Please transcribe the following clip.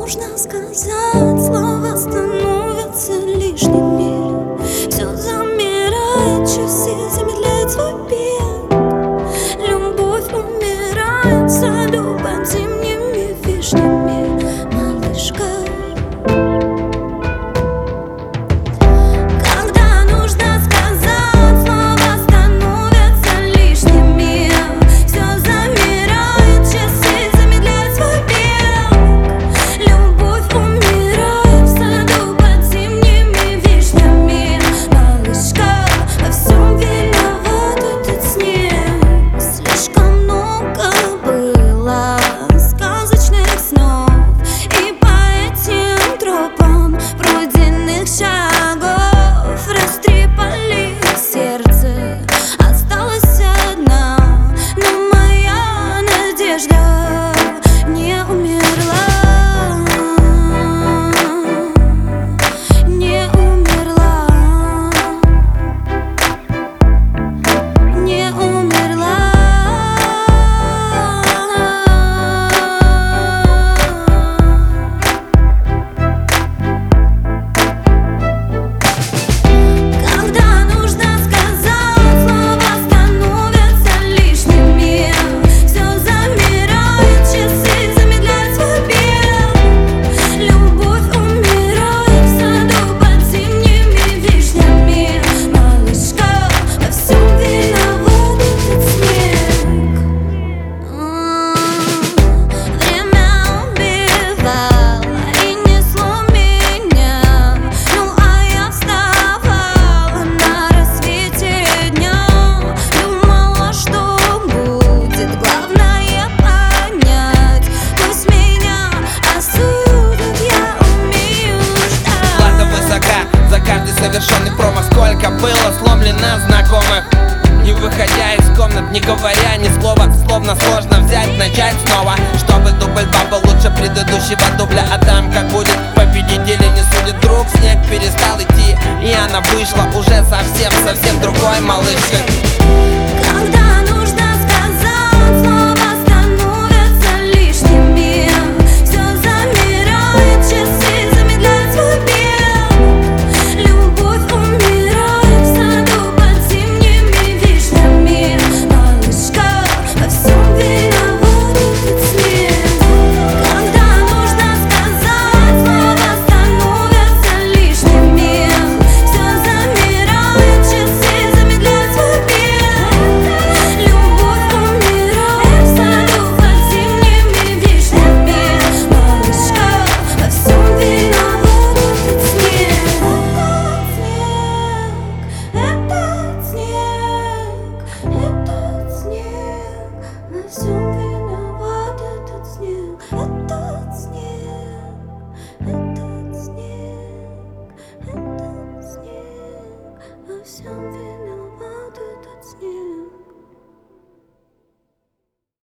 нужно сказать, слова становятся лишними. Все замирает, часы замедляют свой бег. Любовь умирает в саду под зимними вишнями, малышка. Совершенный промах, сколько было сломлено знакомых, не выходя из комнат, не говоря ни слова. Словно сложно взять, начать снова, чтобы дубль 2 был лучше предыдущего дубля. А там как будет, победители не судят. Вдруг снег перестал идти, и она вышла уже совсем другой малышкой.